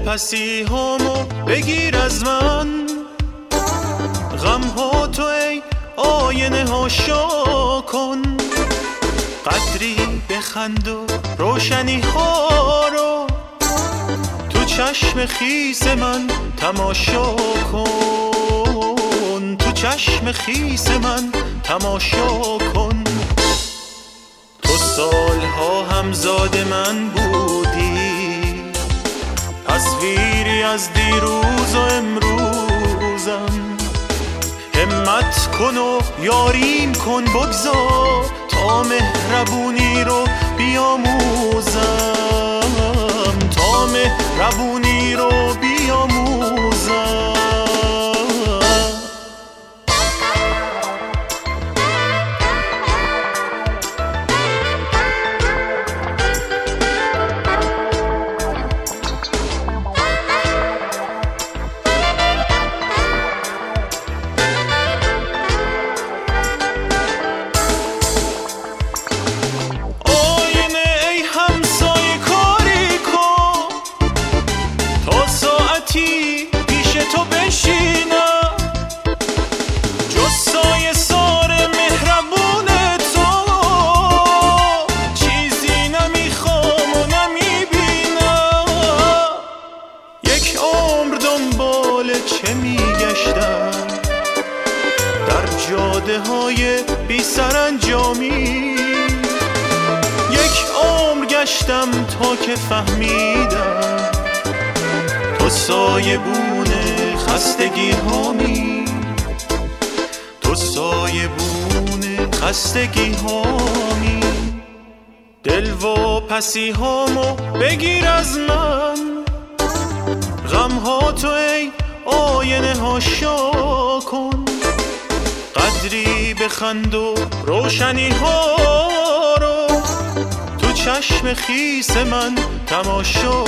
پسی هامو بگیر از من، غم ها تو ای آینه ها شا کن، قدری بخند و روشنی ها رو تو چشم خیس من تماشا کن، تو چشم خیس من تماشا کن. تو سالها همزاد من بودی، تصویری از دیروز و امروزم، همت کن و یاریم کن، بگذار تا مهربونی رو بیاموزم، تا مهربونی رو بیاموزم. پیش تو بشینم، جز سایه سار مهربون تو چیزی نمیخوام و نمیبینم. یک عمر دنبال چه میگشتم در جاده های بی سرانجامی، یک عمر گشتم تا که فهمیدم تو سایبون خستگی هامی، تو سایبون خستگی هامی. دل و پسی هامو بگیر از من، غم ها تو ای آینه ها شا کن، قدری بخند و روشنی ها رو تو چشم خیس من تماشا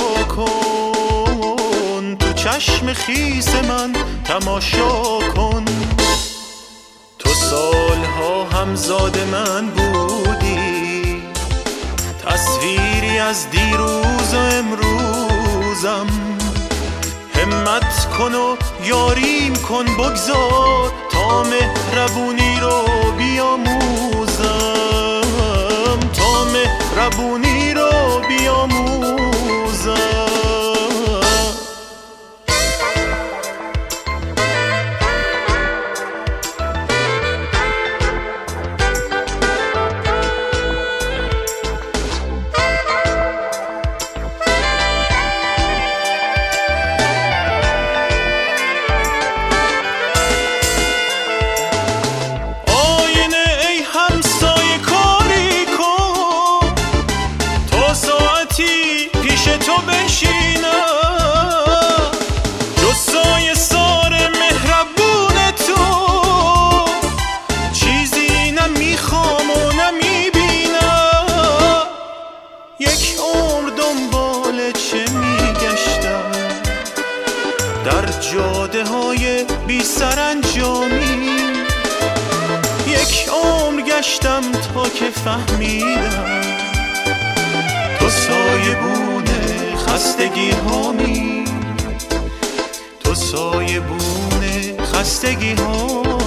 کن، تو چشم خیس من تماشا کن. تو سالها همزاد من بودی، تصویری از دیروز و امروزم، همت کن و یاریم کن، بگذار تا مهربونی رو بیاموزم، تا مهربونی رو بیاموزم. پیش تو بشینم، جز سایه سار مهربون تو چیزی نمیخوام و نمیبینم. یک عمر دنبال چه میگشتم در جاده های بی سرانجامی، یک عمر گشتم تا که فهمیدم تو سایبون خستگی هامی، تو سایبون خستگی هامی.